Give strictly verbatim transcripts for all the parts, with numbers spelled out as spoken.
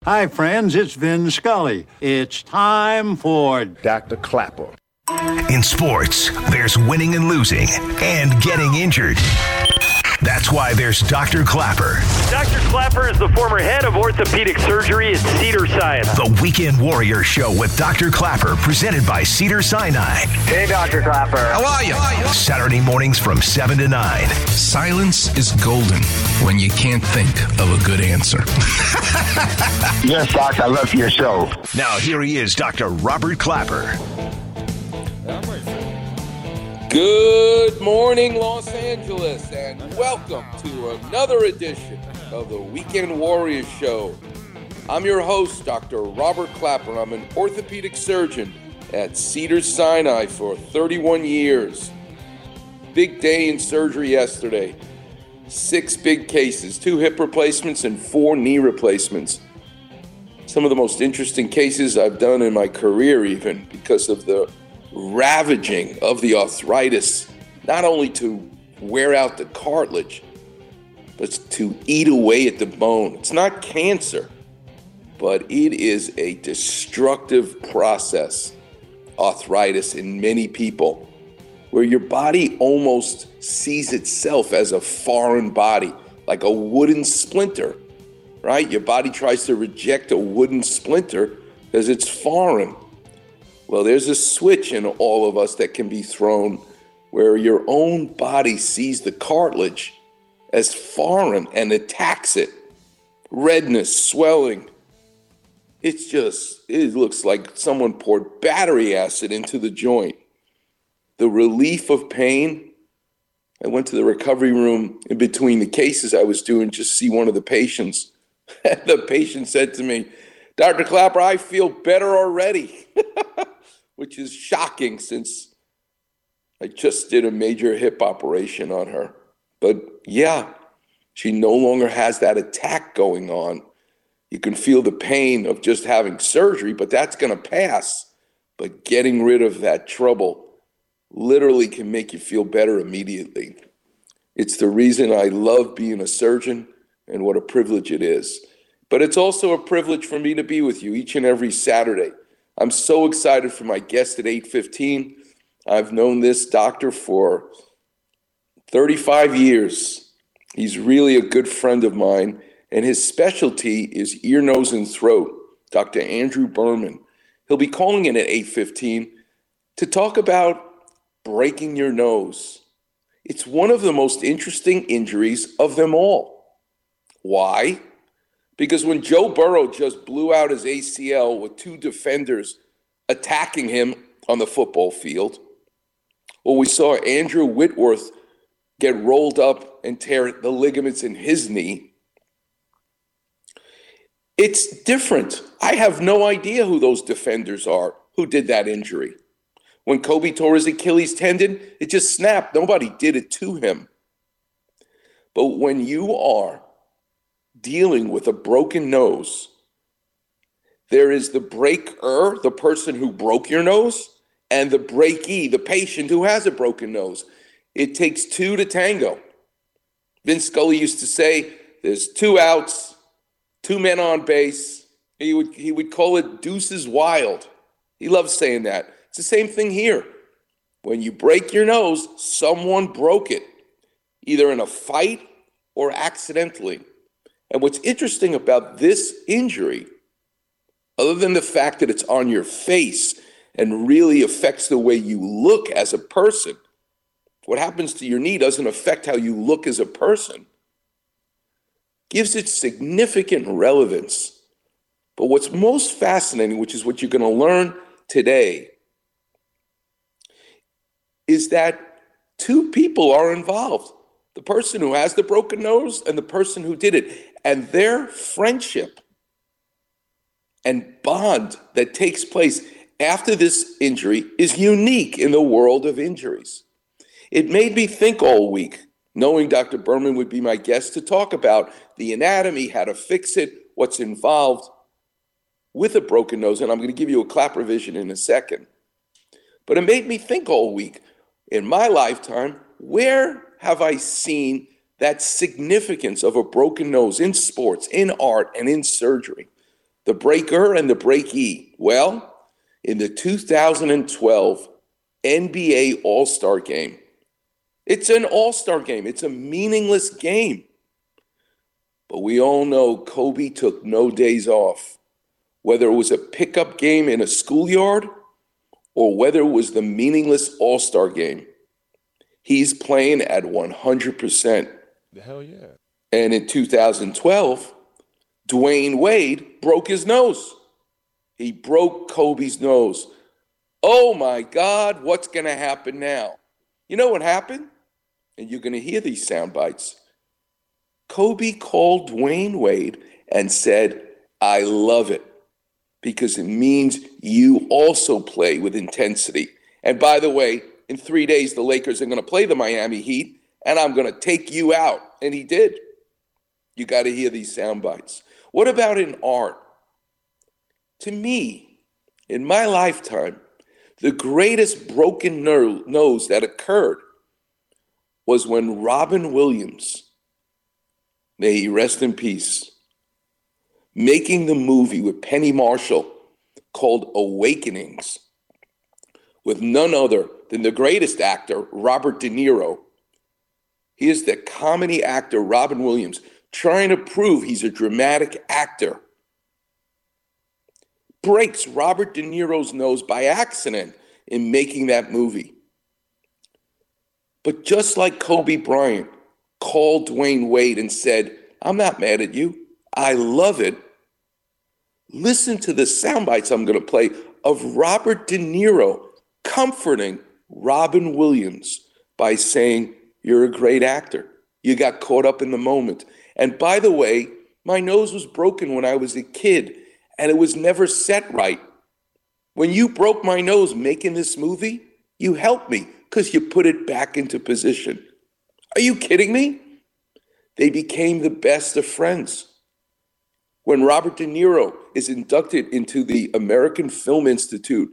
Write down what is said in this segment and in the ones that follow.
Hi, friends. It's Vin Scully. It's time for Doctor Klapper. In sports, there's winning and losing and getting injured. That's why there's Doctor Klapper. Doctor Klapper is the former head of orthopedic surgery at Cedars-Sinai. The Weekend Warrior Show with Doctor Klapper, presented by Cedars-Sinai. Hey, Doctor Klapper. How are you? Saturday mornings from seven to nine. Silence is golden when you can't think of a good answer. Yes, Doc, I love your show. Now, here he is, Doctor Robert Klapper. Good morning, Los Angeles, and welcome to another edition of the Weekend Warrior Show. I'm your host, Doctor Robert Klapper. I'm an orthopedic surgeon at Cedars-Sinai for thirty-one years. Big day in surgery yesterday. Six big cases, two hip replacements and four knee replacements. Some of the most interesting cases I've done in my career, even because of the ravaging of the arthritis, not only to wear out the cartilage, but to eat away at the bone. It's not cancer, but it is a destructive process, arthritis in many people, where your body almost sees itself as a foreign body, like a wooden splinter, right? Your body tries to reject a wooden splinter because it's foreign. Well, there's a switch in all of us that can be thrown where your own body sees the cartilage as foreign and attacks it. Redness, swelling. It's just, it looks like someone poured battery acid into the joint. The relief of pain. I went to the recovery room in between the cases I was doing, just see one of the patients. The patient said to me, Doctor Klapper, I feel better already. Which is shocking since I just did a major hip operation on her. But yeah, she no longer has that attack going on. You can feel the pain of just having surgery, but that's going to pass. But getting rid of that trouble literally can make you feel better immediately. It's the reason I love being a surgeon and what a privilege it is. But it's also a privilege for me to be with you each and every Saturday. I'm so excited for my guest at eight fifteen. I've known this doctor for thirty-five years. He's really a good friend of mine, and his specialty is ear, nose, and throat, Doctor Andrew Berman. He'll be calling in at eight fifteen to talk about breaking your nose. It's one of the most interesting injuries of them all. Why? Because when Joe Burrow just blew out his A C L with two defenders attacking him on the football field, or we saw Andrew Whitworth get rolled up and tear the ligaments in his knee, it's different. I have no idea who those defenders are who did that injury. When Kobe tore his Achilles tendon, it just snapped. Nobody did it to him. But when you are dealing with a broken nose, there is the breaker, the person who broke your nose, and the breakee, the patient who has a broken nose. It takes two to tango. Vince Scully used to say, there's two outs, two men on base. He would, he would call it deuces wild. He loves saying that. It's the same thing here. When you break your nose, someone broke it, either in a fight or accidentally. And what's interesting about this injury, other than the fact that it's on your face and really affects the way you look as a person, what happens to your knee doesn't affect how you look as a person, gives it significant relevance. But what's most fascinating, which is what you're going to learn today, is that two people are involved. The person who has the broken nose and the person who did it. And their friendship and bond that takes place after this injury is unique in the world of injuries. It made me think all week, knowing Doctor Berman would be my guest, to talk about the anatomy, how to fix it, what's involved with a broken nose. And I'm going to give you a Klapper vision in a second. But it made me think all week, in my lifetime, where have I seen that significance of a broken nose in sports, in art, and in surgery? the breaker and the breakee. Well, in the two thousand twelve N B A All-Star Game, it's an all-star game. It's a meaningless game. But we all know Kobe took no days off, whether it was a pickup game in a schoolyard or whether it was the meaningless all-star game. He's playing at one hundred percent. The hell yeah. And in two thousand twelve, Dwayne Wade broke his nose. He broke Kobe's nose. Oh my God, what's going to happen now? You know what happened? And you're going to hear these sound bites. Kobe called Dwayne Wade and said, I love it because it means you also play with intensity. And by the way, in three days, the Lakers are going to play the Miami Heat, and I'm going to take you out. And he did. You got to hear these sound bites. What about in art? To me, in my lifetime, the greatest broken ner- nose that occurred was when Robin Williams, may he rest in peace, making the movie with Penny Marshall called Awakenings, with none other than the greatest actor, Robert De Niro. He is the comedy actor, Robin Williams, trying to prove he's a dramatic actor. Breaks Robert De Niro's nose by accident in making that movie. But just like Kobe Bryant called Dwayne Wade and said, I'm not mad at you, I love it. Listen to the sound bites I'm going to play of Robert De Niro comforting Robin Williams by saying, you're a great actor. You got caught up in the moment. And by the way, my nose was broken when I was a kid, and it was never set right. When you broke my nose making this movie, you helped me because you put it back into position. Are you kidding me? They became the best of friends. When Robert De Niro is inducted into the American Film Institute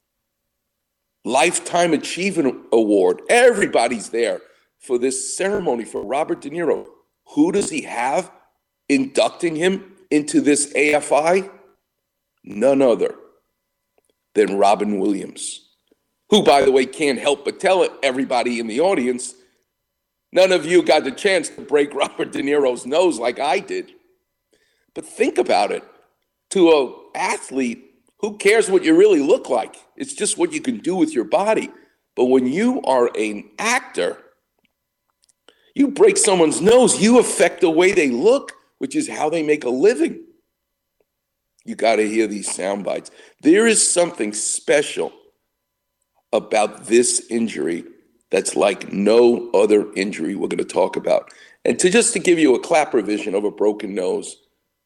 Lifetime Achievement Award, everybody's there for this ceremony for Robert De Niro. Who does he have inducting him into this A F I? None other than Robin Williams, who, by the way, can't help but tell everybody in the audience, none of you got the chance to break Robert De Niro's nose like I did. But think about it. To an athlete, who cares what you really look like? It's just what you can do with your body. But when you are an actor, you break someone's nose, you affect the way they look, which is how they make a living. You got to hear these sound bites. There is something special about this injury that's like no other injury we're going to talk about. And to just to give you a clapper vision of a broken nose,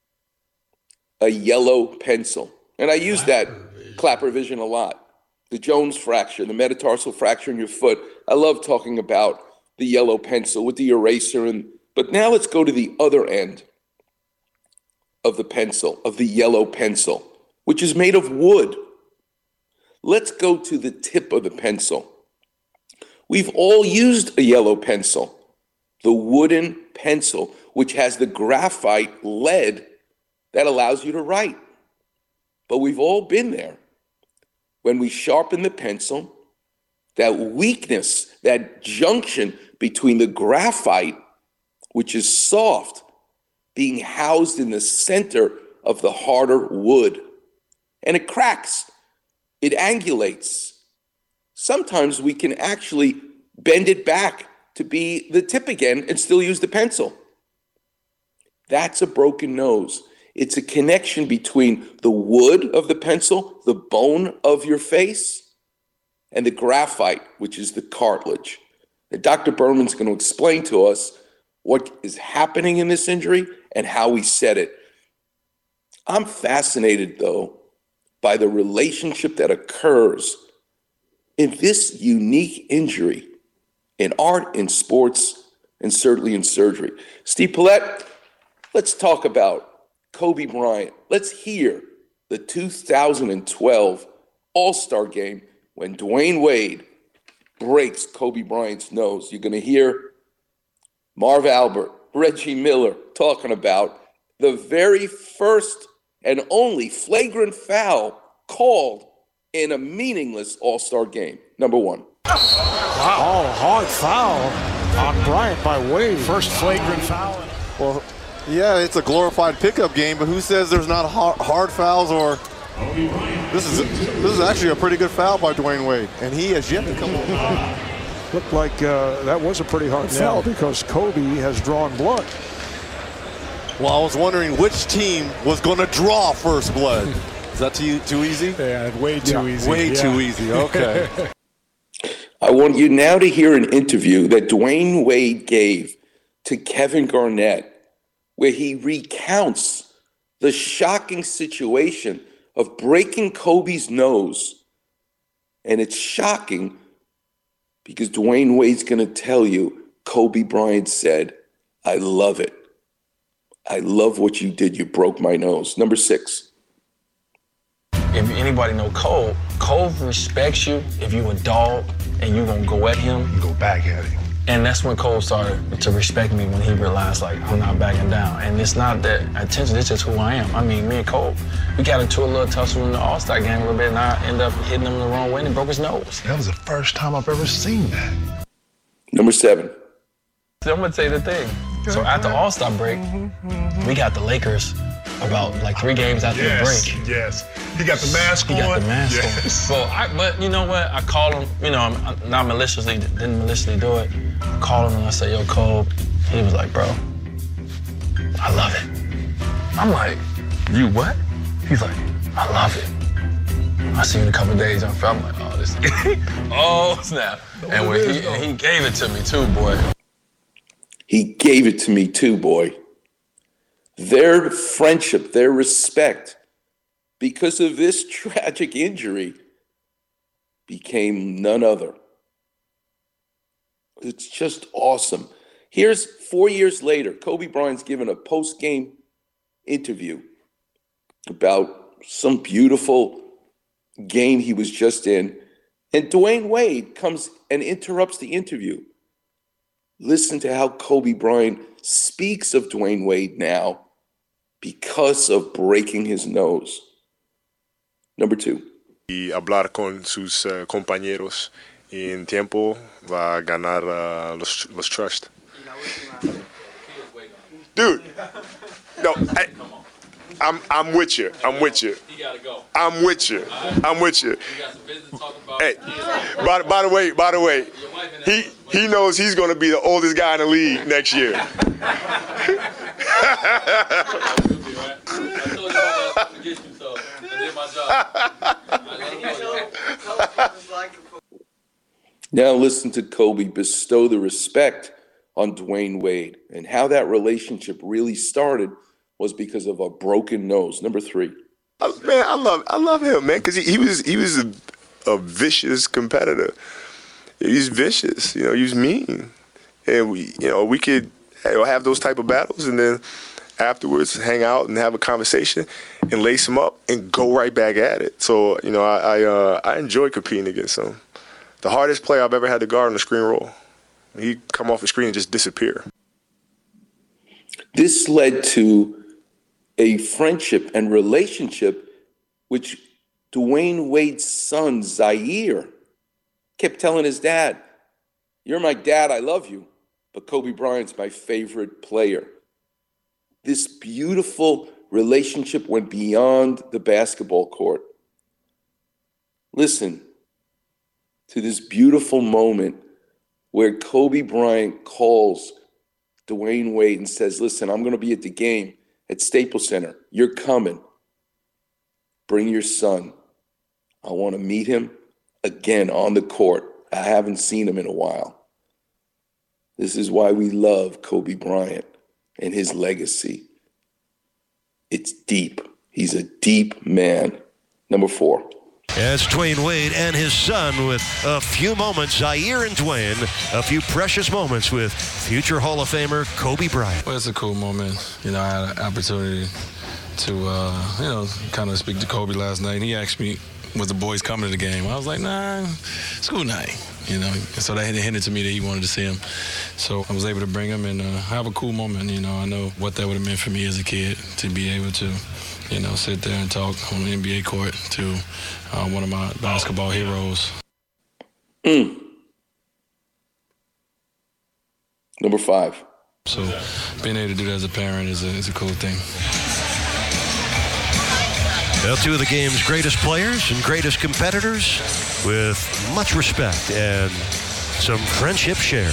a yellow pencil. And I use that clapper vision a lot. The Jones fracture, the metatarsal fracture in your foot. I love talking about the yellow pencil with the eraser. And but now let's go to the other end of the pencil, of the yellow pencil, which is made of wood. Let's go to the tip of the pencil. We've all used a yellow pencil, the wooden pencil, which has the graphite lead that allows you to write. But we've all been there. When we sharpen the pencil, that weakness, that junction between the graphite, which is soft, being housed in the center of the harder wood, and it cracks, it angulates. Sometimes we can actually bend it back to be the tip again and still use the pencil. That's a broken nose. It's a connection between the wood of the pencil, the bone of your face, and the graphite, which is the cartilage. And Doctor Berman's going to explain to us what is happening in this injury and how we set it. I'm fascinated, though, by the relationship that occurs in this unique injury in art, in sports, and certainly in surgery. Steve Paulette, let's talk about Kobe Bryant. Let's hear the two thousand twelve All-Star Game when Dwayne Wade breaks Kobe Bryant's nose. You're going to hear Marv Albert, Reggie Miller talking about the very first and only flagrant foul called in a meaningless All-Star game? Number one. Wow. Oh, hard foul on Bryant by Wade. First flagrant foul. Well, yeah, it's a glorified pickup game, but who says there's not hard fouls or this is this is actually a pretty good foul by Dwayne Wade, and he has yet to come on. Looked like uh, that was a pretty hard yeah. foul because Kobe has drawn blood. Well, I was wondering which team was going to draw first blood. Is that too, too easy? Yeah, way too yeah, easy. Way yeah. too easy, okay. I want you now to hear an interview that Dwayne Wade gave to Kevin Garnett, where he recounts the shocking situation of breaking Kobe's nose. And it's shocking because Dwayne Wade's going to tell you, Kobe Bryant said, I love it. I love what you did. You broke my nose. Number six. If anybody know Cole, Cole respects you if you a dog and you gonna go at him. You go back at him. And that's when Cole started to respect me, when he realized, like, I'm not backing down. And it's not that attention, it's just who I am. I mean, me and Cole, we got into a little tussle in the All-Star game a little bit, and I ended up hitting him the wrong way and he broke his nose. That was the first time I've ever seen that. Number seven. So I'm gonna tell you the thing. So after All-Star break, we got the Lakers about like three games after yes, the break. Yes, he got the mask he on. He got the mask yes. on. Well, I, but you know what? I called him, you know, I'm not maliciously, didn't maliciously do it. I called him and I said, yo, Cole. He was like, bro, I love it. I'm like, you what? He's like, I love it. I see you in a couple of days. I'm like, oh, this oh, snap. And when he, and he gave it to me too, boy. He gave it to me too, boy. Their friendship, their respect, because of this tragic injury, became none other. It's just awesome. Here's four years later, Kobe Bryant's given a post-game interview about some beautiful game he was just in, and Dwayne Wade comes and interrupts the interview. Listen to how Kobe Bryant speaks of Dwayne Wade now because of breaking his nose. Number two. Y hablar con sus uh, compañeros y en tiempo va a ganar uh, los, los trust. Dude, no, I, I'm I'm with you. I'm with you. I'm with you. I'm with you. Hey, by, by the way, by the way, he he knows he's going to be the oldest guy in the league next year. Now listen to Kobe bestow the respect on Dwayne Wade, and how that relationship really started was because of a broken nose. Number three. Uh, man, I love I love him, man, because he, he was he was a, a vicious competitor. He's vicious, you know. He was mean, and we, you know, we could you know, have those type of battles, and then afterwards hang out and have a conversation and lace him up and go right back at it. So, you know, I I, uh, I enjoy competing against him. The hardest player I've ever had to guard on the screen roll. He'd come off the screen and just disappear. This led to a friendship and relationship which Dwayne Wade's son, Zaire, kept telling his dad, you're my dad, I love you, but Kobe Bryant's my favorite player. This beautiful relationship went beyond the basketball court. Listen to this beautiful moment where Kobe Bryant calls Dwayne Wade and says, listen, I'm going to be at the game at Staples Center. You're coming. Bring your son. I want to meet him again on the court. I haven't seen him in a while. This is why we love Kobe Bryant and his legacy. It's deep. He's a deep man. Number four. It's Dwayne Wade and his son with a few moments. Zaire and Dwayne, a few precious moments with future Hall of Famer Kobe Bryant. Well, it's a cool moment. You know, I had an opportunity to, uh, you know, kind of speak to Kobe last night. He asked me, was the boys coming to the game? I was like, nah, school night. You know, so they had hinted to me that he wanted to see him. So I was able to bring him and uh, have a cool moment. You know, I know what that would have meant for me as a kid to be able to you know, sit there and talk on the N B A court to uh, one of my basketball heroes. Mm. Number five. So being able to do that as a parent is a, is a cool thing. Well, two of the game's greatest players and greatest competitors with much respect and some friendship shared.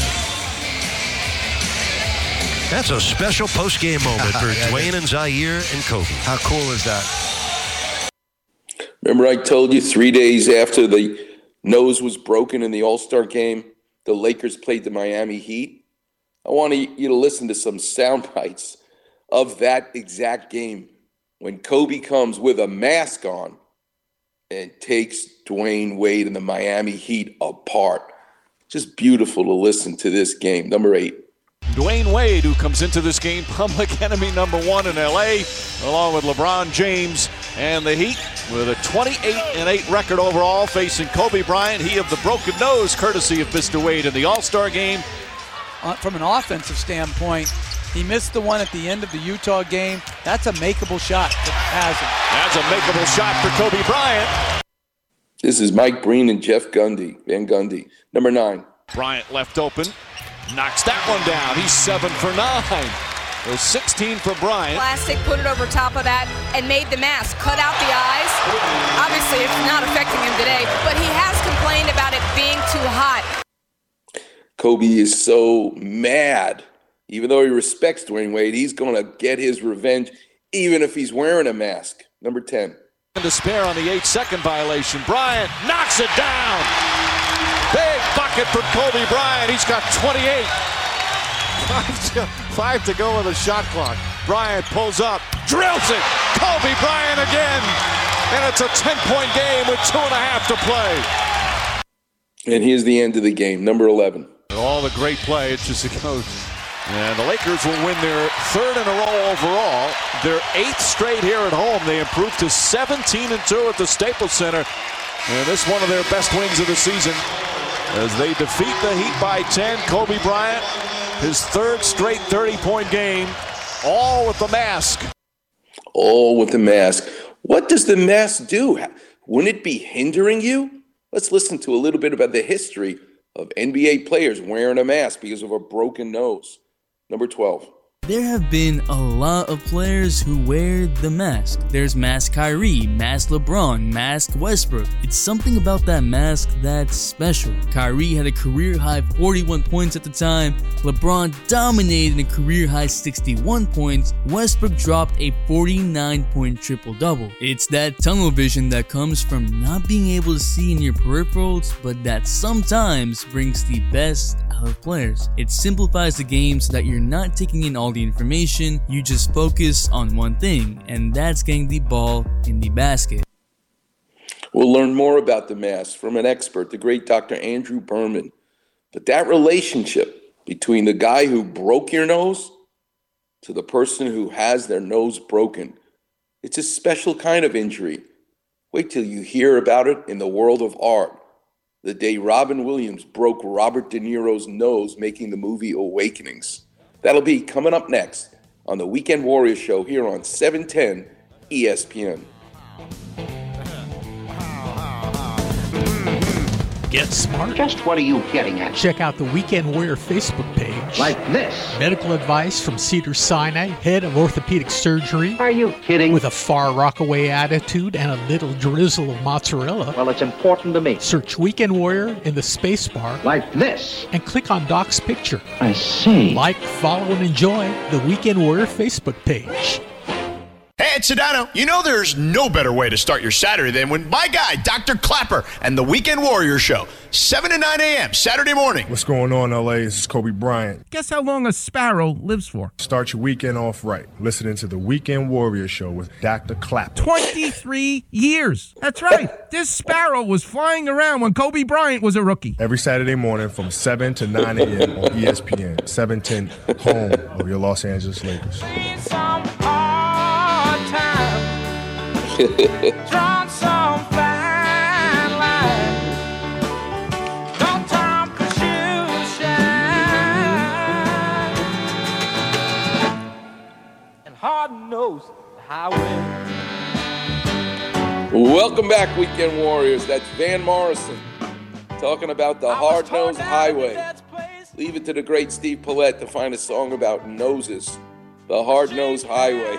That's a special post-game moment for yeah, Dwayne and Zaire and Kobe. How cool is that? Remember I told you three days after the nose was broken in the All-Star game, the Lakers played the Miami Heat? I want you to listen to some sound bites of that exact game when Kobe comes with a mask on and takes Dwayne Wade and the Miami Heat apart. Just beautiful to listen to this game. Number eight. Dwayne Wade, who comes into this game public enemy number one in L A, along with LeBron James and the Heat, with a twenty-eight and eight record overall, facing Kobe Bryant. He of the broken nose, courtesy of Mister Wade in the All-Star game. Uh, from an offensive standpoint, he missed the one at the end of the Utah game. That's a makeable shot for Hazard. That's a makeable shot for Kobe Bryant. This is Mike Breen and Jeff Gundy, Van Gundy. Number nine. Bryant left open. Knocks that one down. He's seven for nine. There's sixteen for Bryant. Plastic, put it over top of that, and made the mask. Cut out the eyes. Obviously, it's not affecting him today, but he has complained about it being too hot. Kobe is so mad. Even though he respects Dwayne Wade, he's going to get his revenge, even if he's wearing a mask. Number ten. Despair on the eight-second violation. Bryant knocks it down. Big bucket for Kobe Bryant. He's got twenty-eight. Five to, five to go with the shot clock. Bryant pulls up, drills it. Kobe Bryant again. And it's a ten-point game with two and a half to play. And here's the end of the game. Number eleven. All the great play. It's just a coach. And the Lakers will win their third in a row overall. Their eighth straight here at home. They improved to seventeen and two at the Staples Center. And this is one of their best wins of the season as they defeat the Heat by ten. Kobe Bryant, his third straight thirty-point game, all with the mask. All with the mask. What does the mask do? Wouldn't it be hindering you? Let's listen to a little bit about the history of N B A players wearing a mask because of a broken nose. Number twelve. There have been a lot of players who wear the mask. There's Mask Kyrie, Mask LeBron, Mask Westbrook. It's something about that mask that's special. Kyrie had a career-high forty-one points at the time. LeBron dominated a career-high sixty-one points. Westbrook dropped a forty-nine point triple-double. It's that tunnel vision that comes from not being able to see in your peripherals, but that sometimes brings the best out of players. It simplifies the game so that you're not taking in all the information, you just focus on one thing, and that's getting the ball in the basket. We'll learn more about the mask from an expert, the great Doctor Andrew Berman. But that relationship between the guy who broke your nose to the person who has their nose broken, it's a special kind of injury. Wait till you hear about it in the world of art. The day Robin Williams broke Robert De Niro's nose making the movie Awakenings. That'll be coming up next on the Weekend Warriors Show here on seven ten E S P N. Get smart. Just what are you getting at? Check out the Weekend Warrior Facebook page. Like this. Medical advice from Cedars-Sinai, head of orthopedic surgery. Are you kidding? With a far rockaway attitude and a little drizzle of mozzarella. Well, it's important to me. Search Weekend Warrior in the space bar. Like this. And click on Doc's picture. I see. Like, follow, and enjoy the Weekend Warrior Facebook page. Hey, it's Sedano. You know there's no better way to start your Saturday than when my guy, Doctor Clapper, and the Weekend Warrior Show, seven to nine a.m. Saturday morning. What's going on, L A? This is Kobe Bryant. Guess how long a sparrow lives for? Start your weekend off right. Listening to the Weekend Warrior Show with Doctor Clapper. twenty-three years. That's right. This sparrow was flying around when Kobe Bryant was a rookie. Every Saturday morning from seven to nine a.m. on E S P N. seven ten, home of your Los Angeles Lakers. Drawn some fine line. Don't Tom cause you shine. And hard knows the highway. Welcome back, Weekend Warriors. That's Van Morrison talking about the hard-nosed highway. Leave it to the great Steve Paulette to find a song about noses. The hard-nosed highway.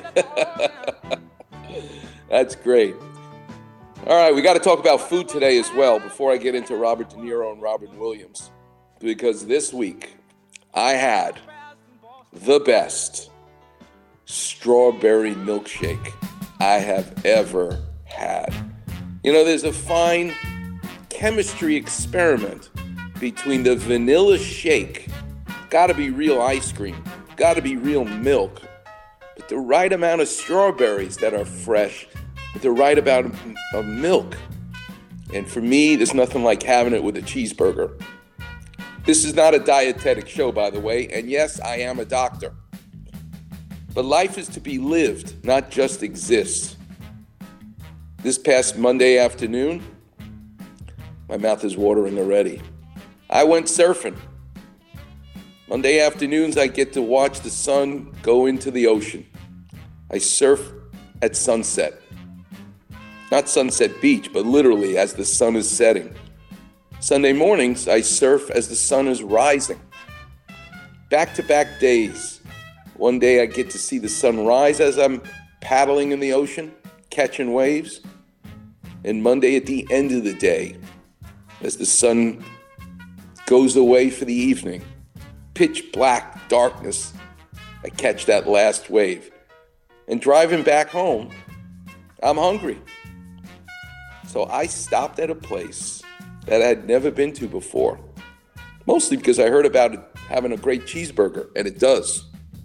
That's great. All right, we got to talk about food today as well before I get into Robert De Niro and Robin Williams. Because this week, I had the best strawberry milkshake I have ever had. You know, there's a fine chemistry experiment between the vanilla shake, gotta be real ice cream, gotta be real milk, but the right amount of strawberries that are fresh, with the right amount of, of milk. And for me, there's nothing like having it with a cheeseburger. This is not a dietetic show, by the way, and yes, I am a doctor. But life is to be lived, not just exist. This past Monday afternoon, my mouth is watering already. I went surfing. Monday afternoons, I get to watch the sun go into the ocean. I surf at sunset. Not Sunset Beach, but literally as the sun is setting. Sunday mornings, I surf as the sun is rising. Back-to-back days. One day I get to see the sun rise as I'm paddling in the ocean, catching waves. And Monday at the end of the day, as the sun goes away for the evening, pitch black darkness, I catch that last wave. And driving back home, I'm hungry. So I stopped at a place that I had never been to before. Mostly because I heard about it having a great cheeseburger, and it does.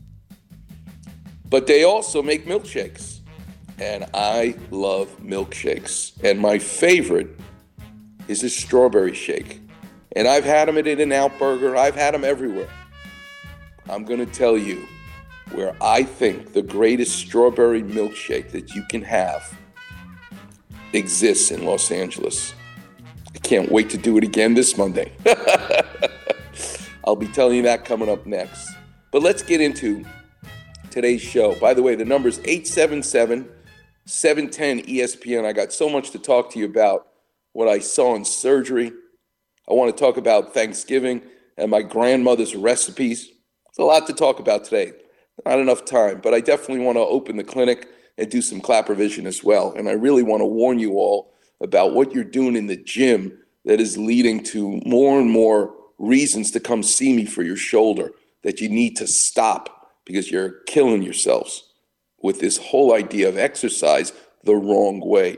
But they also make milkshakes. And I love milkshakes. And my favorite is a strawberry shake. And I've had them at In-N-Out Burger. I've had them everywhere. I'm going to tell you where I think the greatest strawberry milkshake that you can have exists in Los Angeles. I can't wait to do it again this Monday. I'll be telling you that coming up next. But let's get into today's show. By the way, the number is eight seven seven, seven one zero, E S P N. I got so much to talk to you about what I saw in surgery. I want to talk about Thanksgiving and my grandmother's recipes. There's a lot to talk about today. Not enough time, but I definitely want to open the clinic and do some clapper vision as well. And I really want to warn you all about what you're doing in the gym that is leading to more and more reasons to come see me for your shoulder that you need to stop because you're killing yourselves with this whole idea of exercise the wrong way.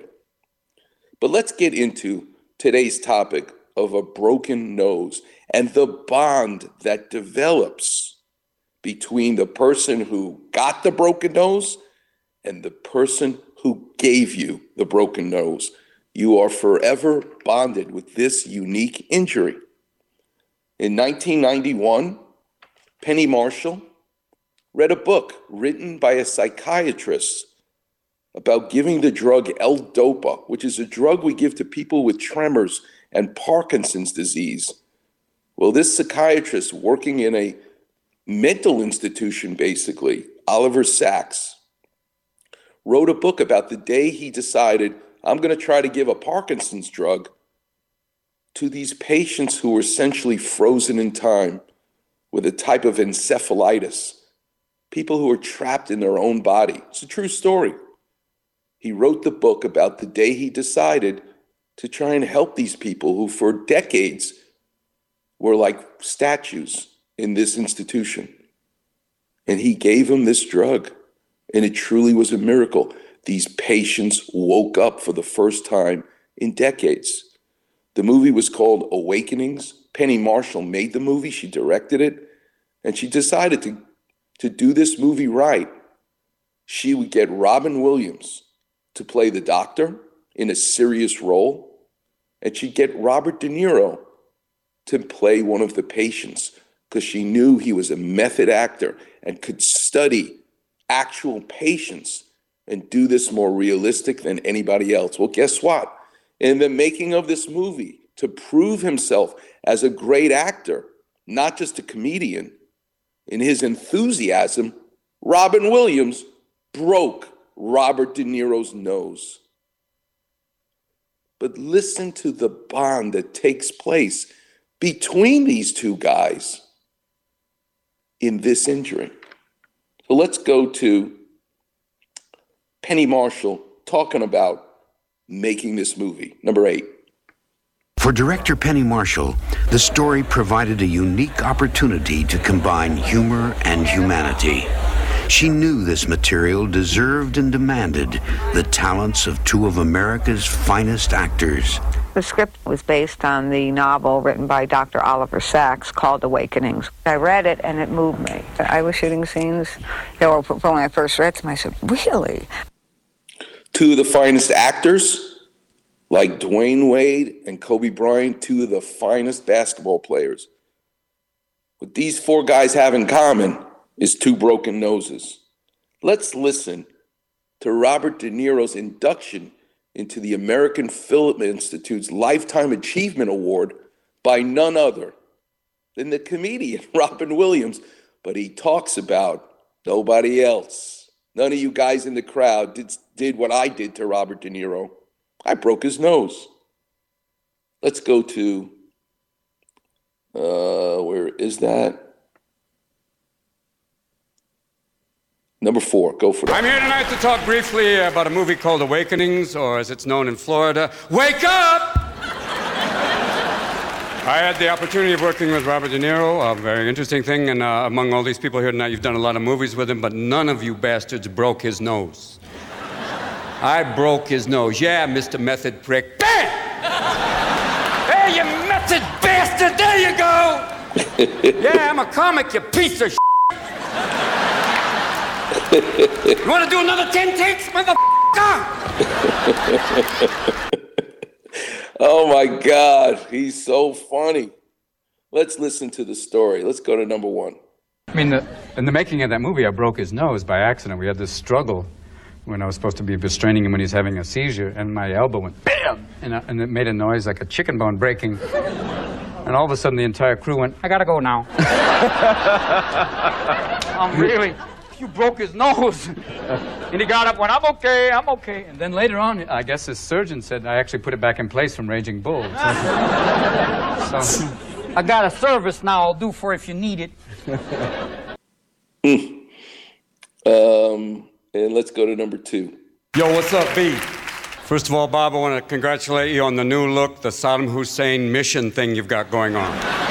But let's get into today's topic of a broken nose and the bond that develops between the person who got the broken nose and the person who gave you the broken nose. You are forever bonded with this unique injury. In nineteen ninety-one, Penny Marshall read a book written by a psychiatrist about giving the drug L-Dopa, which is a drug we give to people with tremors and Parkinson's disease. Well, this psychiatrist working in a mental institution, basically, Oliver Sacks, wrote a book about the day he decided, I'm going to try to give a Parkinson's drug to these patients who were essentially frozen in time with a type of encephalitis, people who are trapped in their own body. It's a true story. He wrote the book about the day he decided to try and help these people who for decades were like statues in this institution. And he gave them this drug. And it truly was a miracle. These patients woke up for the first time in decades. The movie was called Awakenings. Penny Marshall made the movie. She directed it. And she decided to, to do this movie right. She would get Robin Williams to play the doctor in a serious role. And she'd get Robert De Niro to play one of the patients because she knew he was a method actor and could study actual patients and do this more realistic than anybody else. Well, guess what? In the making of this movie, to prove himself as a great actor, not just a comedian, in his enthusiasm, Robin Williams broke Robert De Niro's nose. but listen to the bond that takes place between these two guys in this injury. So let's go to Penny Marshall talking about making this movie. Number eight. For director Penny Marshall, the story provided a unique opportunity to combine humor and humanity. She knew this material deserved and demanded the talents of two of America's finest actors. The script was based on the novel written by Doctor Oliver Sacks called Awakenings. I read it and it moved me. I was shooting scenes, you know, when I first read them, I said, really? Two of the finest actors, like Dwayne Wade and Kobe Bryant, two of the finest basketball players. What these four guys have in common is two broken noses. Let's listen to Robert De Niro's induction into the American Film Institute's Lifetime Achievement Award by none other than the comedian Robin Williams. But he talks about nobody else. None of you guys in the crowd did, did what I did to Robert De Niro. I broke his nose. Let's go to, uh, where is that? Number four, go for it. I'm here tonight to talk briefly about a movie called Awakenings, or as it's known in Florida, Wake Up! I had the opportunity of working with Robert De Niro, a very interesting thing, and uh, among all these people here tonight, you've done a lot of movies with him, but none of you bastards broke his nose. I broke his nose. Yeah, Mister Method Prick. Bang! Hey, you method bastard! There you go! Yeah, I'm a comic, you piece of shit! You want to do another ten takes, motherfucker? Oh my God, he's so funny. Let's listen to the story. Let's go to number one. I mean, the, in the making of that movie, I broke his nose by accident. We had this struggle when I was supposed to be restraining him when he's having a seizure, and my elbow went BAM! And, I, and it made a noise like a chicken bone breaking. And all of a sudden, the entire crew went, I gotta go now. I'm really... You broke his nose. And he got up, went, I'm okay, I'm okay. And then later on, I guess his surgeon said I actually put it back in place from Raging Bull. So, so I got a service now I'll do for if you need it. mm. Um, and let's go to number two. Yo, what's up, B? First of all, Bob, I want to congratulate you on the new look, the Saddam Hussein mission thing you've got going on.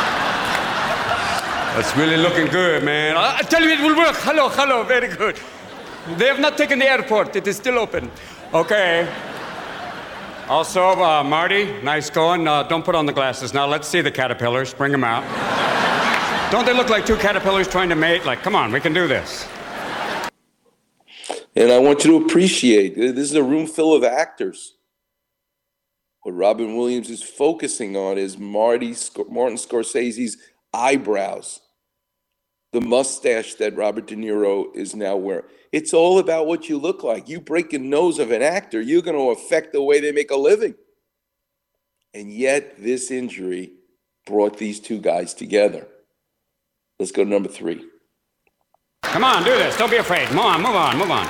That's really looking good, man. I, I tell you, it will work. Hello, hello, very good. They have not taken the airport. It is still open. Okay. Also, uh, Marty, nice going. Uh, don't put on the glasses. Now, let's see the caterpillars. Bring them out. Don't they look like two caterpillars trying to mate? Like, come on, we can do this. And I want you to appreciate, this is a room full of actors. What Robin Williams is focusing on is Marty, Martin Scorsese's eyebrows, the mustache that Robert De Niro is now wearing. It's all about what you look like. You break the nose of an actor, you're going to affect the way they make a living. And yet this injury brought these two guys together. Let's go to number three. Come on, do this. Don't be afraid. Come on, move on, move on.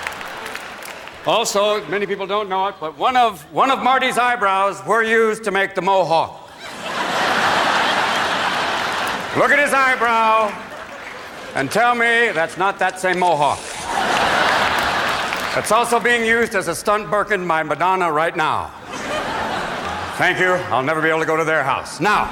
Also, many people don't know it, but one of, one of Marty's eyebrows were used to make the mohawk. Look at his eyebrow and tell me that's not that same mohawk. It's also being used as a stunt Birkin by Madonna right now. Thank you. I'll never be able to go to their house. Now.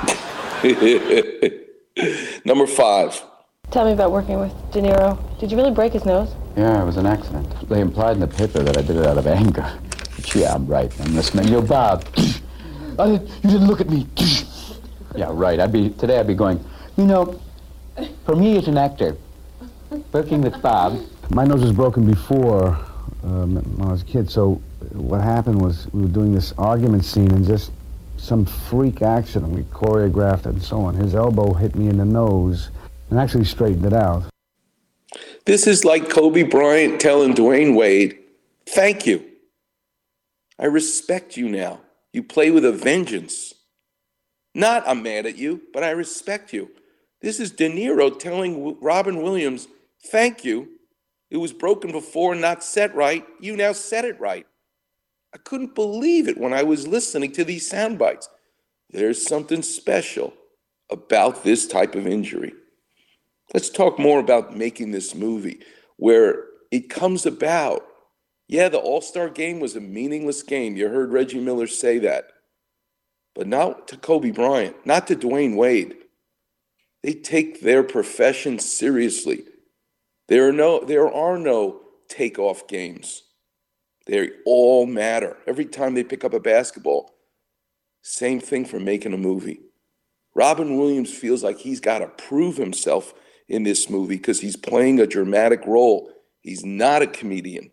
Number five. Tell me about working with De Niro. Did you really break his nose? Yeah, it was an accident. They implied in the paper that I did it out of anger. But yeah, I'm right. I'm listening. Yo, Bob. I, you didn't look at me. Yeah, right. I'd be today I'd be going, you know, for me as an actor, working with Bob. My nose was broken before um, when I was a kid, so what happened was we were doing this argument scene and just some freak accident. We choreographed it and so on. His elbow hit me in the nose and actually straightened it out. This is like Kobe Bryant telling Dwayne Wade, thank you. I respect you now. You play with a vengeance. Not I'm mad at you, but I respect you. This is De Niro telling Robin Williams, thank you. It was broken before, not set right. You now set it right. I couldn't believe it when I was listening to these sound bites. There's something special about this type of injury. Let's talk more about making this movie, where it comes about. Yeah, the All-Star game was a meaningless game. You heard Reggie Miller say that. But not to Kobe Bryant, not to Dwayne Wade. They take their profession seriously. There are no, there are no takeoff games. They all matter. Every time they pick up a basketball, same thing for making a movie. Robin Williams feels like he's got to prove himself in this movie because he's playing a dramatic role. He's not a comedian.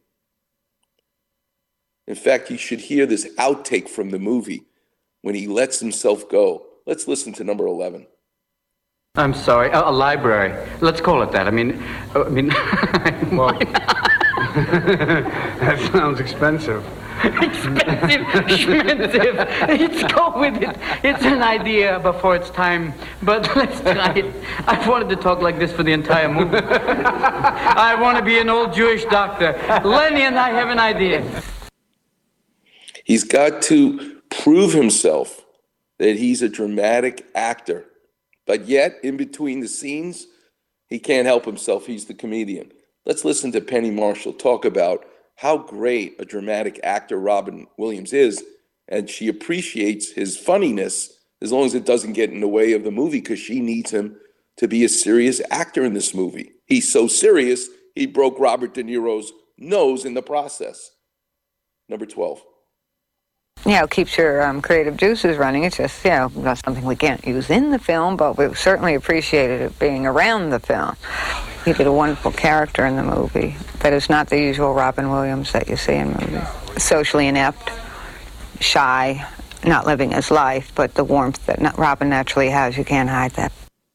In fact, you should hear this outtake from the movie when he lets himself go. Let's listen to number eleven. I'm sorry, a, a library. Let's call it that. I mean, uh, I mean, well, That sounds expensive. expensive, expensive. Let's go with it. It's an idea before it's time, but let's try it. I've wanted to talk like this for the entire movie. I want to be an old Jewish doctor. Lenny and I have an idea. He's got to prove himself that he's a dramatic actor. But yet, in between the scenes, he can't help himself. He's the comedian. Let's listen to Penny Marshall talk about how great a dramatic actor Robin Williams is, and she appreciates his funniness as long as it doesn't get in the way of the movie, because she needs him to be a serious actor in this movie. He's so serious, he broke Robert De Niro's nose in the process. Number twelve. You know, keeps your um, creative juices running. It's just, you know, not something we can't use in the film, but we certainly appreciated it being around the film. He did a wonderful character in the movie that is not the usual Robin Williams that you see in movies. Socially inept, shy, not living his life, but the warmth that not Robin naturally has, you can't hide that.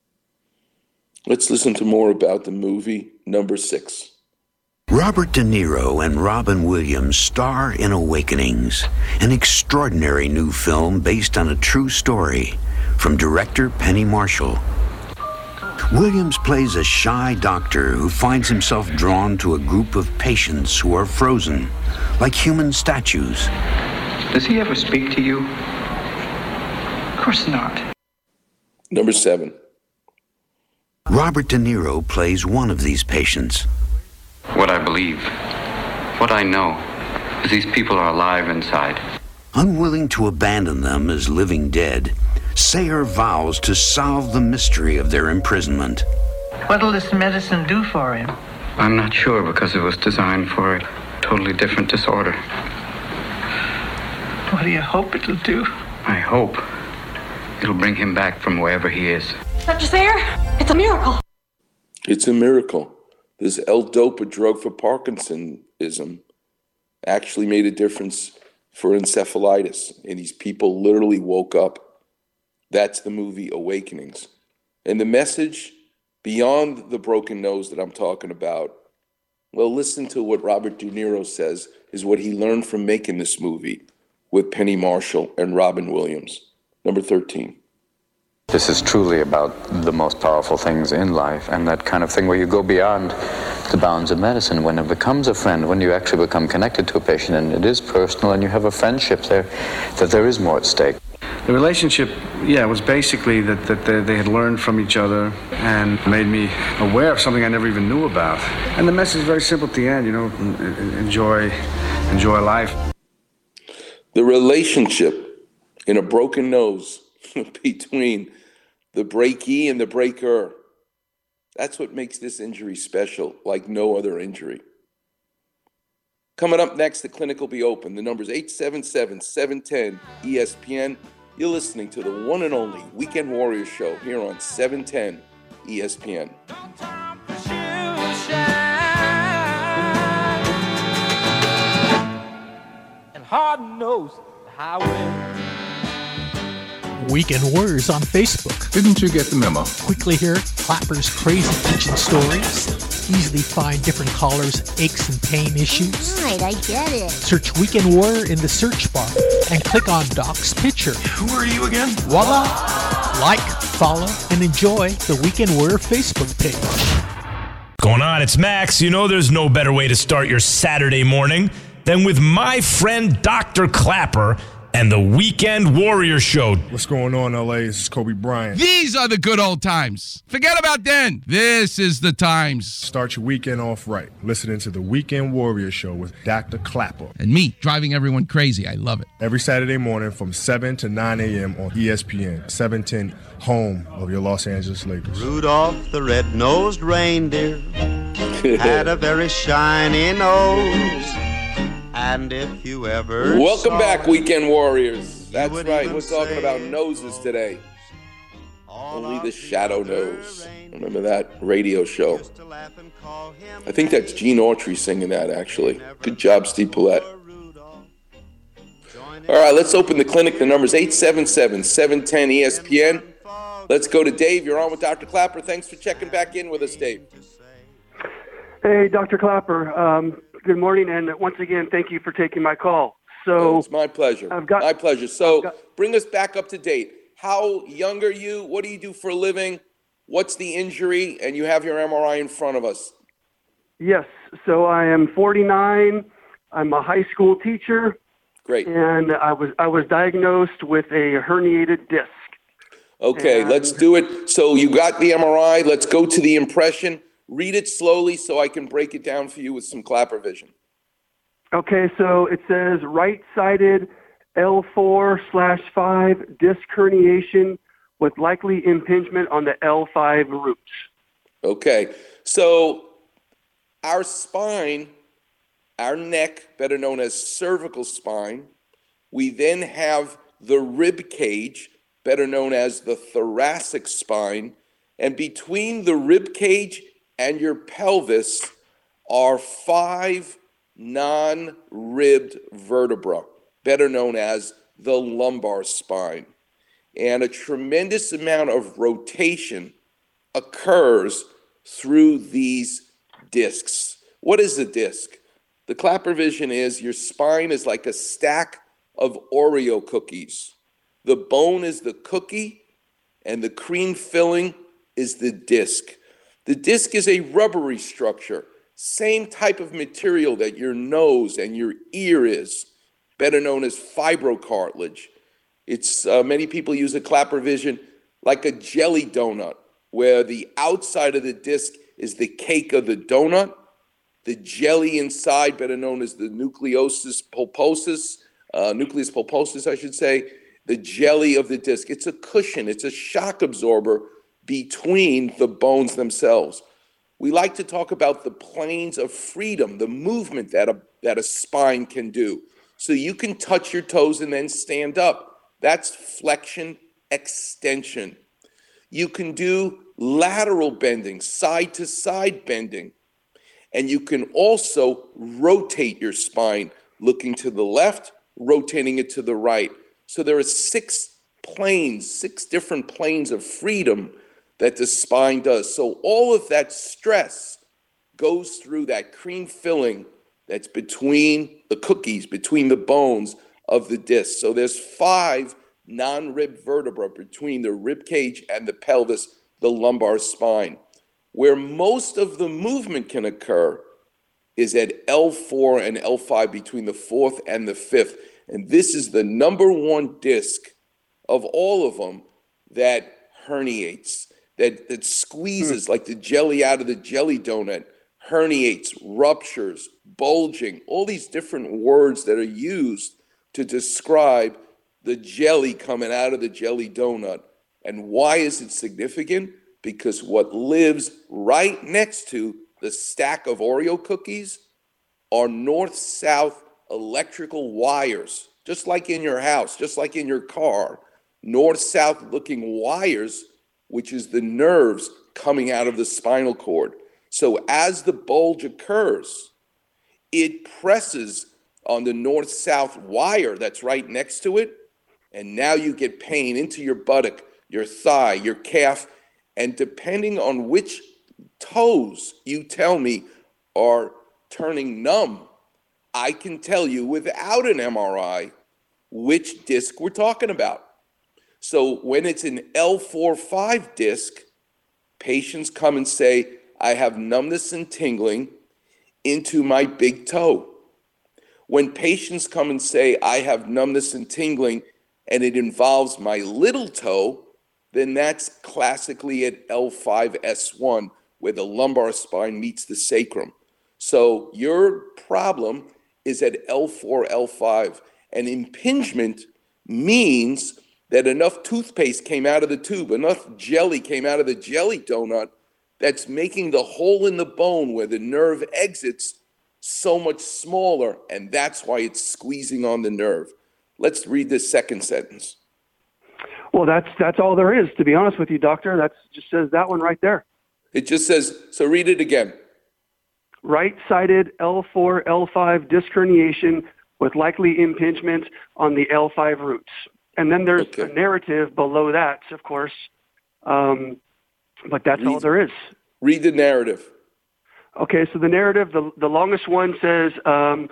Let's listen to more about the movie, number six. Robert De Niro and Robin Williams star in Awakenings, an extraordinary new film based on a true story from director Penny Marshall. Williams plays a shy doctor who finds himself drawn to a group of patients who are frozen, like human statues. Does he ever speak to you? Of course not. Number seven. Robert De Niro plays one of these patients. What I believe, what I know, is these people are alive inside. Unwilling to abandon them as living dead, Sayer vows to solve the mystery of their imprisonment. What'll this medicine do for him? I'm not sure because it was designed for a totally different disorder. What do you hope it'll do? I hope it'll bring him back from wherever he is. Doctor Sayer, it's a miracle. It's a miracle. This L-Dopa drug for Parkinsonism actually made a difference for encephalitis, and these people literally woke up. That's the movie Awakenings. And the message beyond the broken nose that I'm talking about, well, listen to what Robert De Niro says is what he learned from making this movie with Penny Marshall and Robin Williams. Number thirteen. This is truly about the most powerful things in life, and that kind of thing where you go beyond the bounds of medicine, when it becomes a friend, when you actually become connected to a patient, and it is personal, and you have a friendship there, that there is more at stake. The relationship, yeah, was basically that, that they, they had learned from each other and made me aware of something I never even knew about. And the message is very simple at the end, you know, enjoy, enjoy life. The relationship in a broken nose between the breakee and the breaker. That's what makes this injury special, like no other injury. Coming up next, the clinic will be open. The number's eight seven seven, seven one zero, E S P N. You're listening to the one and only Weekend Warriors show here on seven ten E S P N. And hard knows the highway. Weekend Warriors on Facebook. Didn't you get the memo? Quickly hear Clapper's crazy kitchen stories. Easily find different callers' aches and pain issues. Right, I get it. Search Weekend Warrior in the search bar and click on Doc's picture. Who are you again? Voila! Like, follow, and enjoy the Weekend Warrior Facebook page. What's going on? It's Max. You know there's no better way to start your Saturday morning than with my friend Doctor Clapper and the Weekend Warrior Show. What's going on, L A? This is Kobe Bryant. These are the good old times. Forget about then. This is the times. Start your weekend off right. Listening to the Weekend Warrior Show with Doctor Clapper. And me, driving everyone crazy. I love it. Every Saturday morning from seven to nine a.m. on E S P N, seven ten, home of your Los Angeles Lakers. Rudolph the red-nosed reindeer had a very shiny nose. And if you ever Welcome back, Weekend Warriors. That's right. We're talking about noses today. Only the shadow knows. Remember that radio show? I think that's Gene Autry singing that, actually. Good job, Steve Paulette. All right, let's open the clinic. The number's eight seven seven, seven one zero, E S P N. Let's go to Dave. You're on with Doctor Clapper. Thanks for checking back in with us, Dave. Hey, Doctor Clapper. Um, good morning, and once again, thank you for taking my call. So oh, it's my pleasure. I've got, my pleasure. So got, bring us back up to date. How young are you? What do you do for a living? What's the injury? And you have your M R I in front of us. Yes. So I am forty-nine. I'm a high school teacher. Great. And I was I was diagnosed with a herniated disc. Okay, and let's do it. So you got the M R I. Let's go to the impression. Read it slowly so I can break it down for you with some Clapper vision. Okay, so it says right-sided L four slash five disc herniation with likely impingement on the L five roots. Okay, so our spine, our neck, better known as cervical spine, we then have the rib cage, better known as the thoracic spine, and between the rib cage and your pelvis are five non-ribbed vertebrae, better known as the lumbar spine. And a tremendous amount of rotation occurs through these discs. What is a disc? The Clapper vision is your spine is like a stack of Oreo cookies. The bone is the cookie, and the cream filling is the disc. The disc is a rubbery structure, same type of material that your nose and your ear is, better known as fibrocartilage. It's uh, many people use a Clapper vision like a jelly donut, where the outside of the disc is the cake of the donut, the jelly inside, better known as the nucleosis pulposus, uh, nucleus pulposus, I should say, the jelly of the disc. It's a cushion, it's a shock absorber between the bones themselves. We like to talk about the planes of freedom, the movement that a, that a spine can do. So you can touch your toes and then stand up. That's flexion, extension. You can do lateral bending, side to side bending. And you can also rotate your spine, looking to the left, rotating it to the right. So there are six planes, six different planes of freedom that the spine does. So all of that stress goes through that cream filling that's between the cookies, between the bones of the disc. So there's five non-rib vertebrae between the rib cage and the pelvis, the lumbar spine. Where most of the movement can occur is at L four and L five, between the fourth and the fifth. And this is the number one disc of all of them that herniates, that, that squeezes like the jelly out of the jelly donut, herniates, ruptures, bulging, all these different words that are used to describe the jelly coming out of the jelly donut. And why is it significant? Because what lives right next to the stack of Oreo cookies are north-south electrical wires, just like in your house, just like in your car, north-south looking wires, which is the nerves coming out of the spinal cord. So as the bulge occurs, it presses on the north-south wire that's right next to it, and now you get pain into your buttock, your thigh, your calf, and depending on which toes you tell me are turning numb, I can tell you without an M R I which disc we're talking about. So when it's an L four five disc, patients come and say, I have numbness and tingling into my big toe. When patients come and say, I have numbness and tingling, and it involves my little toe, then that's classically at L five S one, where the lumbar spine meets the sacrum. So your problem is at L four, L five, and impingement means that enough toothpaste came out of the tube, enough jelly came out of the jelly donut that's making the hole in the bone where the nerve exits so much smaller, and that's why it's squeezing on the nerve. Let's read this second sentence. Well, that's that's all there is, to be honest with you, doctor. That just says that one right there. It just says, so read it again. Right-sided L four, L five disc herniation with likely impingement on the L five roots. And then there's okay. a narrative below that, of course, um, but that's read, all there is. Read the narrative. Okay, so the narrative, the, the longest one says, um,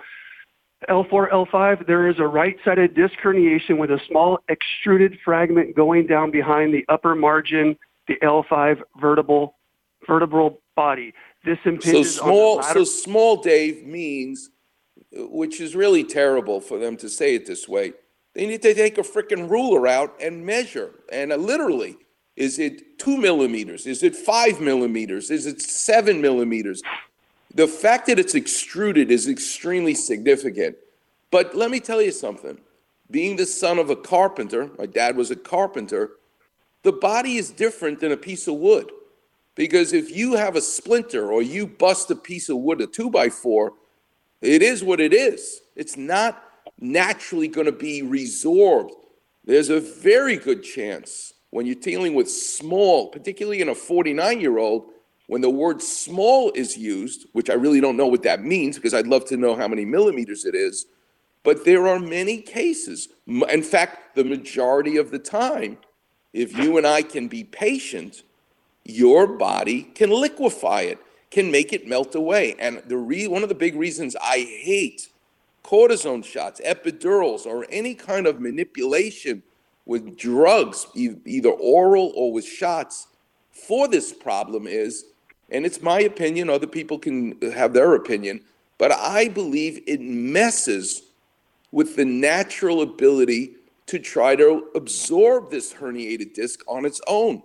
L four, L five, there is a right-sided disc herniation with a small extruded fragment going down behind the upper margin, the L five vertebral vertebral body. This impinges so small, on the lateral. So small, Dave, means, which is really terrible for them to say it this way, they need to take a freaking ruler out and measure. And uh, literally, is it two millimeters? Is it five millimeters? Is it seven millimeters? The fact that it's extruded is extremely significant. But let me tell you something. Being the son of a carpenter, my dad was a carpenter, the body is different than a piece of wood. Because if you have a splinter or you bust a piece of wood, a two by four, it is what it is. It's not naturally going to be resorbed. There's a very good chance when you're dealing with small, particularly in a forty-nine-year-old, when the word small is used, which I really don't know what that means because I'd love to know how many millimeters it is, but there are many cases. In fact, the majority of the time, if you and I can be patient, your body can liquefy it, can make it melt away. And the re- one of the big reasons I hate cortisone shots, epidurals, or any kind of manipulation with drugs, e- either oral or with shots, for this problem is, and it's my opinion, other people can have their opinion, but I believe it messes with the natural ability to try to absorb this herniated disc on its own.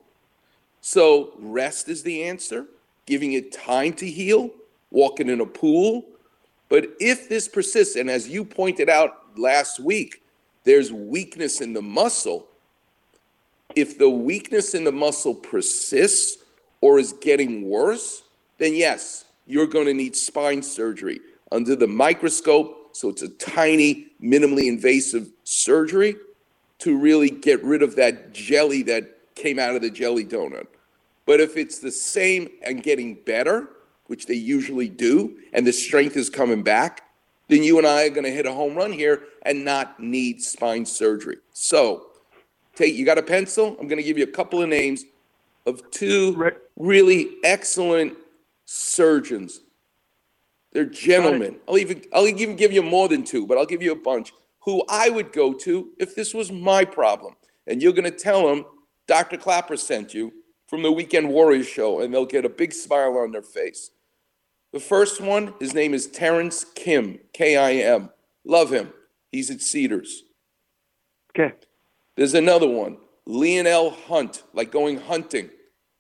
So rest is the answer, giving it time to heal, walking in a pool. But if this persists, and as you pointed out last week, there's weakness in the muscle. If the weakness in the muscle persists or is getting worse, then yes, you're going to need spine surgery under the microscope. So it's a tiny, minimally invasive surgery to really get rid of that jelly that came out of the jelly donut. But if it's the same and getting better, which they usually do, and the strength is coming back, then you and I are going to hit a home run here and not need spine surgery. So, take you got a pencil? I'm going to give you a couple of names of two really excellent surgeons. They're gentlemen. I'll even I'll even give you more than two, but I'll give you a bunch who I would go to if this was my problem. And you're going to tell them Doctor Clapper sent you from the Weekend Warriors show, and they'll get a big smile on their face. The first one, his name is Terrence Kim, K I M. Love him. He's at Cedars. Okay. There's another one, Lionel Hunt, like going hunting.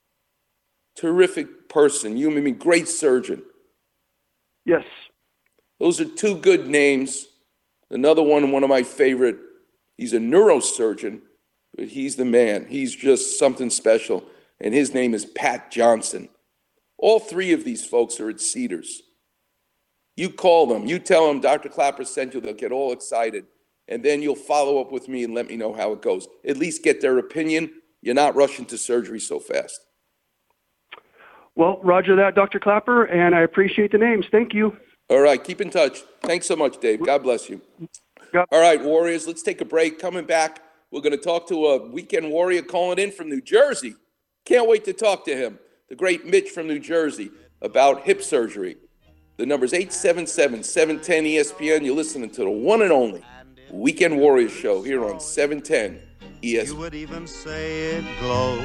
Terrific person, human being, great surgeon. Yes. Those are two good names. Another one, one of my favorite, he's a neurosurgeon, but he's the man. He's just something special. And his name is Pat Johnson. All three of these folks are at Cedars. You call them. You tell them Doctor Clapper sent you. They'll get all excited. And then you'll follow up with me and let me know how it goes. At least get their opinion. You're not rushing to surgery so fast. Well, roger that, Doctor Clapper, and I appreciate the names. Thank you. All right. Keep in touch. Thanks so much, Dave. God bless you. God. All right, Warriors, let's take a break. Coming back, we're going to talk to a Weekend Warrior calling in from New Jersey. Can't wait to talk to him. The great Mitch from New Jersey about hip surgery. The number's eight seven seven, seven one zero, E S P N. You're listening to the one and only Weekend Warriors show here on seven ten E S P N. You would even say it glows.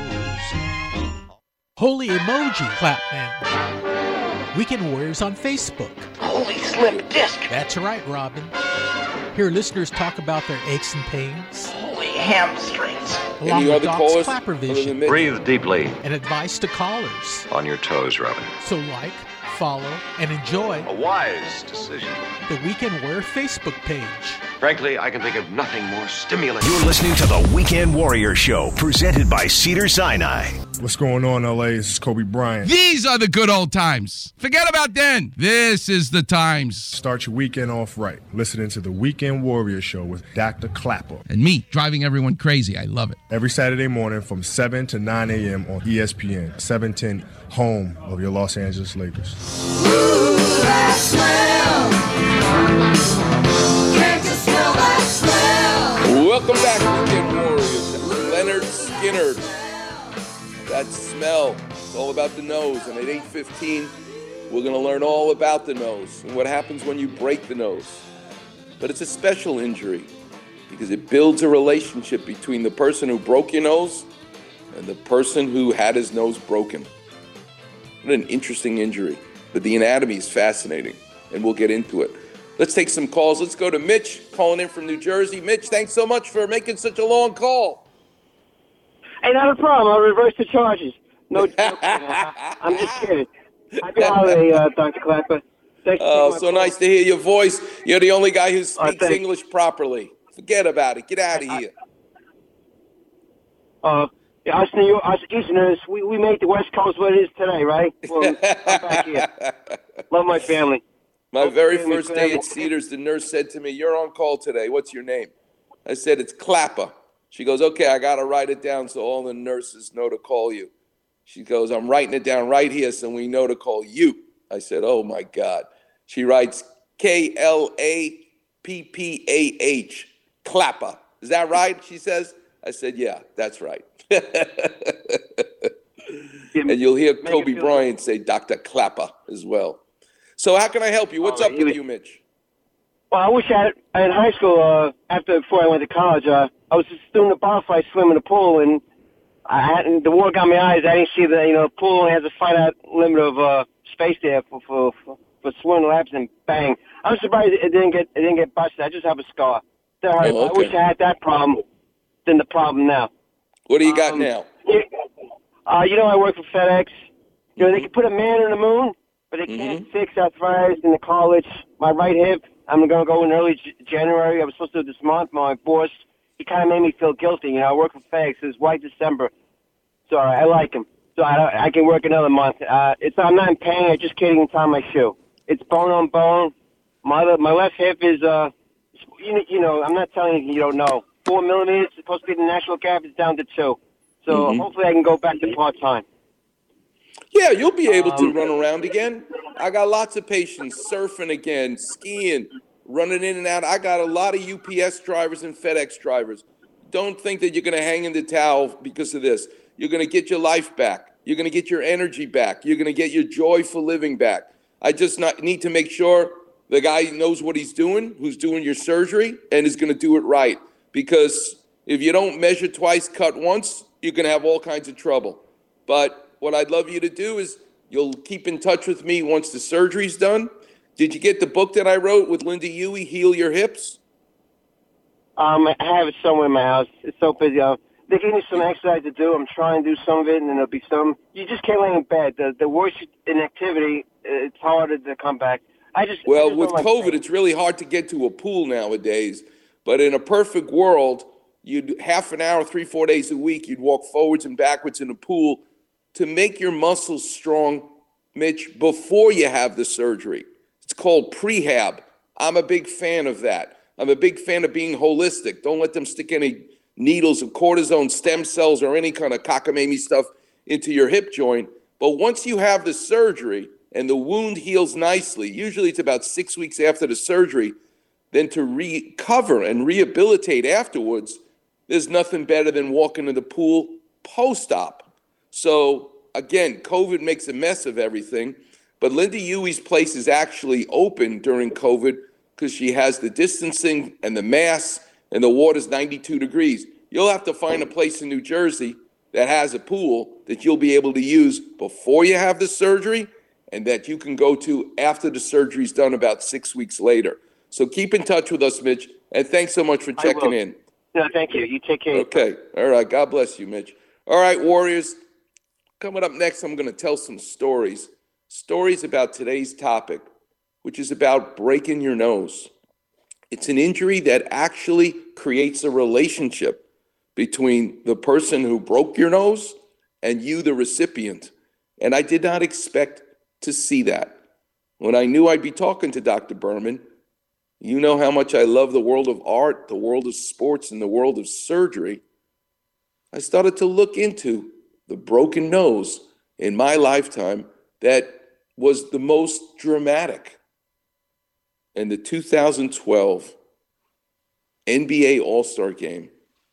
Holy emoji, Clapman. Weekend Warriors on Facebook. Holy slip disc. That's right, Robin. Hear listeners talk about their aches and pains. Holy hamstrings. Along Any with other Doc's callers Clapper other than Vision Mitch? Breathe deeply. and advice to callers. On your toes, Robin. So like, follow, and enjoy A wise decision. the Weekend Warrior Facebook page. Frankly, I can think of nothing more stimulating. You're listening to the Weekend Warrior Show, presented by Cedars-Sinai. What's going on, L A? This is Kobe Bryant. These are the good old times. Forget about then. This is the times. Start your weekend off right. Listening to the Weekend Warrior Show with Doctor Clapper. And me, driving everyone crazy. I love it. Every Saturday morning from seven to nine a.m. on E S P N, seven ten, home of your Los Angeles Lakers. Welcome back, Weekend Warriors. Leonard Skinner. That smell. It's all about the nose. And at eight fifteen, we're going to learn all about the nose and what happens when you break the nose. But it's a special injury because it builds a relationship between the person who broke your nose and the person who had his nose broken. What an interesting injury. But the anatomy is fascinating, and we'll get into it. Let's take some calls. Let's go to Mitch, calling in from New Jersey. Mitch, thanks so much for making such a long call. Hey, not a problem. I'll reverse the charges. No joke. I'm just kidding. Happy holiday, uh, Doctor Clapper. Thanks Oh, for so nice to hear your voice. You're the only guy who speaks thanks. English properly. Forget about it. Get out of here. Uh, yeah, us New York, us Easterners, we, we make the West Coast what it is today, right? Well, I'm back here. Love my family. My very family, first day family. at Cedars, the nurse said to me, "You're on call today. What's your name?" I said, "It's Clapper." She goes, "Okay, I got to write it down so all the nurses know to call you." She goes, "I'm writing it down right here so we know to call you." I said, "Oh, my God." She writes K L A P P A H, Clapper. Is that right? She says. I said, "Yeah, that's right." And you'll hear Kobe Bryant say Doctor Clapper as well. So how can I help you? What's Oh, up he with was- you, Mitch? Well, I wish I had, in high school, uh, after, before I went to college, uh, I was just doing the bar fight, swim in the pool, and I hadn't, the water got my eyes. I didn't see the, you know, pool only has a finite limit of, uh, space there for, for, for, for swimming laps, and bang. I'm surprised it didn't get, it didn't get busted. I just have a scar. So I, Oh, I wish okay. I had that problem than the problem now. What do you got Um, now? Uh, you know, I work for FedEx. You know, they can put a man on the moon, but they can't Mm-hmm. fix arthritis in the college. My right hip, I'm going to go in early J- January. I was supposed to do it this month. My boss, he kind of made me feel guilty. You know, I work for FedEx. It's white December. So I like him. So I, I can work another month. Uh, it's I'm not in pain. I just can't even tie my shoe. It's bone on bone. My other, my left hip is, uh, you know, you know, I'm not telling you you don't know. Four millimeters, supposed to be the national cap. It's down to two. So Mhm. hopefully I can go back to part-time. Yeah, you'll be able to Um, run around again. I got lots of patients surfing again, skiing, running in and out. I got a lot of U P S drivers and FedEx drivers. Don't think that you're going to hang in the towel because of this. You're going to get your life back. You're going to get your energy back. You're going to get your joy for living back. I just not, need to make sure the guy knows what he's doing, who's doing your surgery, and is going to do it right. Because if you don't measure twice, cut once, you're going to have all kinds of trouble. But what I'd love you to do is you'll keep in touch with me once the surgery's done. Did you get the book that I wrote with Linda Huey, Heal Your Hips? Um, I have it somewhere in my house. It's so busy. Uh, they gave me some exercise to do. I'm trying to do some of it, and then there'll be some. You just can't lay in bed. The the worse inactivity, it's harder to come back. I just I Well, just with don't like COVID, pain. it's really hard to get to a pool nowadays. But in a perfect world, you'd half an hour, three, four days a week, you'd walk forwards and backwards in a pool to make your muscles strong, Mitch, before you have the surgery. It's called prehab. I'm a big fan of that. I'm a big fan of being holistic. Don't let them stick any needles of cortisone, stem cells, or any kind of cockamamie stuff into your hip joint. But once you have the surgery and the wound heals nicely, usually it's about six weeks after the surgery, then to recover and rehabilitate afterwards, there's nothing better than walking in the pool post-op. So, again, COVID makes a mess of everything, but Linda Huey's place is actually open during COVID because she has the distancing and the masks, and the water's ninety-two degrees. You'll have to find a place in New Jersey that has a pool that you'll be able to use before you have the surgery and that you can go to after the surgery's done about six weeks later. So keep in touch with us, Mitch, and thanks so much for checking in. No, thank you. You take care. Okay. All right. God bless you, Mitch. All right, Warriors. Coming up next, I'm going to tell some stories. Stories about today's topic, which is about breaking your nose. It's an injury that actually creates a relationship between the person who broke your nose and you, the recipient. And I did not expect to see that. When I knew I'd be talking to Doctor Berman, you know how much I love the world of art, the world of sports, and the world of surgery. I started to look into the broken nose in my lifetime that was the most dramatic. In the two thousand twelve N B A All-Star Game,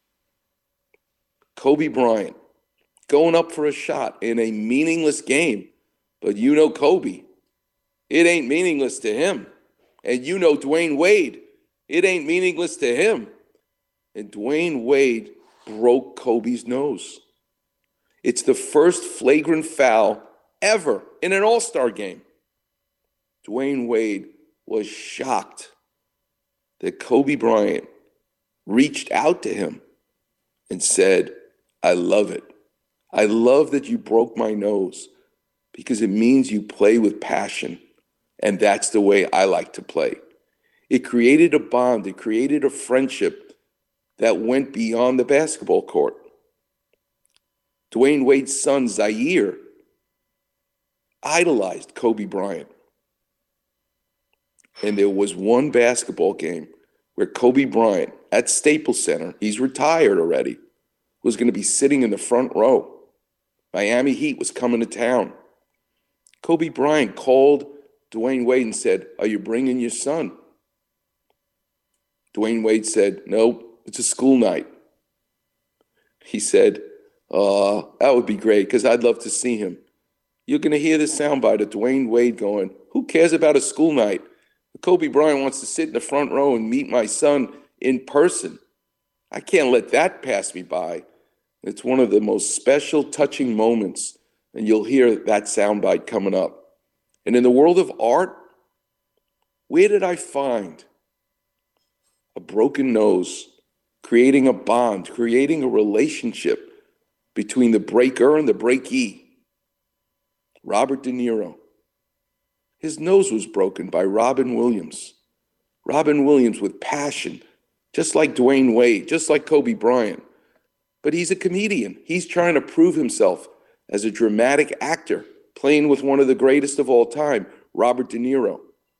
Kobe Bryant going up for a shot in a meaningless game. But you know Kobe, it ain't meaningless to him. And you know Dwayne Wade, it ain't meaningless to him. And Dwayne Wade broke Kobe's nose. It's the first flagrant foul ever in an All-Star game. Dwayne Wade was shocked that Kobe Bryant reached out to him and said, I love it. I love that you broke my nose because it means you play with passion. And that's the way I like to play. It created a bond. It created a friendship that went beyond the basketball court. Dwayne Wade's son, Zaire, idolized Kobe Bryant. And there was one basketball game where Kobe Bryant at Staples Center, he's retired already, was going to be sitting in the front row. Miami Heat was coming to town. Kobe Bryant called Dwayne Wade and said, are you bringing your son? Dwayne Wade said, no, it's a school night. He said, uh, that would be great because I'd love to see him. You're going to hear this soundbite of Dwayne Wade going, who cares about a school night? Kobe Bryant wants to sit in the front row and meet my son in person. I can't let that pass me by. It's one of the most special, touching moments, and you'll hear that soundbite coming up. And in the world of art, where did I find a broken nose creating a bond, creating a relationship between the breaker and the breakee? Robert De Niro. His nose was broken by Robin Williams. Robin Williams with passion, just like Dwayne Wade, just like Kobe Bryant. But he's a comedian. He's trying to prove himself as a dramatic actor, playing with one of the greatest of all time, Robert De Niro.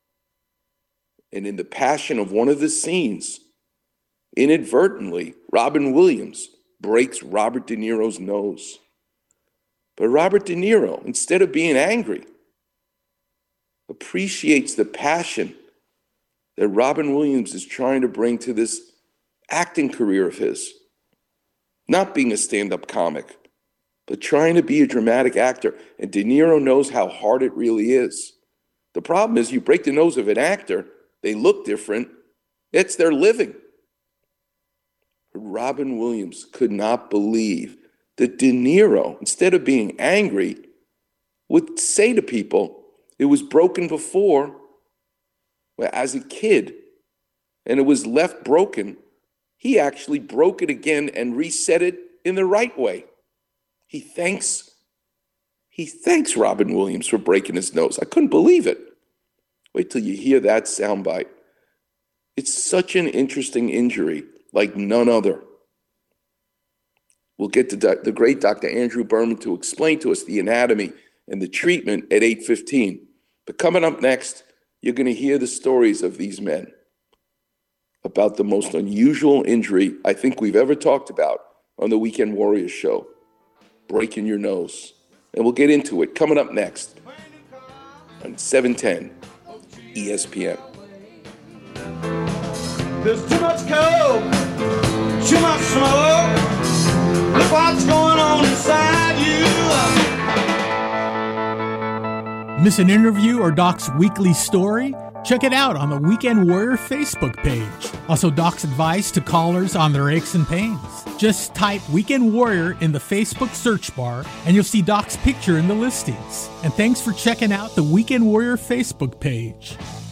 And in the passion of one of the scenes, inadvertently, Robin Williams breaks Robert De Niro's nose. But Robert De Niro, instead of being angry, appreciates the passion that Robin Williams is trying to bring to this acting career of his. Not being a stand-up comic, but trying to be a dramatic actor. And De Niro knows how hard it really is. The problem is you break the nose of an actor, they look different. It's their living. But Robin Williams could not believe that De Niro, instead of being angry, would say to people, it was broken before, well, as a kid, and it was left broken. He actually broke it again and reset it in the right way. He thanks, he thanks Robin Williams for breaking his nose. I couldn't believe it. Wait till you hear that soundbite. It's such an interesting injury, like none other. We'll get to the great Doctor Andrew Berman to explain to us the anatomy and the treatment at eight fifteen. But coming up next, you're going to hear the stories of these men about the most unusual injury I think we've ever talked about on the Weekend Warriors show, breaking your nose. And we'll get into it coming up next on seven ten E S P N. There's too much coke, too much smoke. Look what's going on inside you. Miss an interview or Doc's weekly story? Check it out on the Weekend Warrior Facebook page. Also, Doc's advice to callers on their aches and pains. Just type Weekend Warrior in the Facebook search bar and you'll see Doc's picture in the listings. And thanks for checking out the Weekend Warrior Facebook page.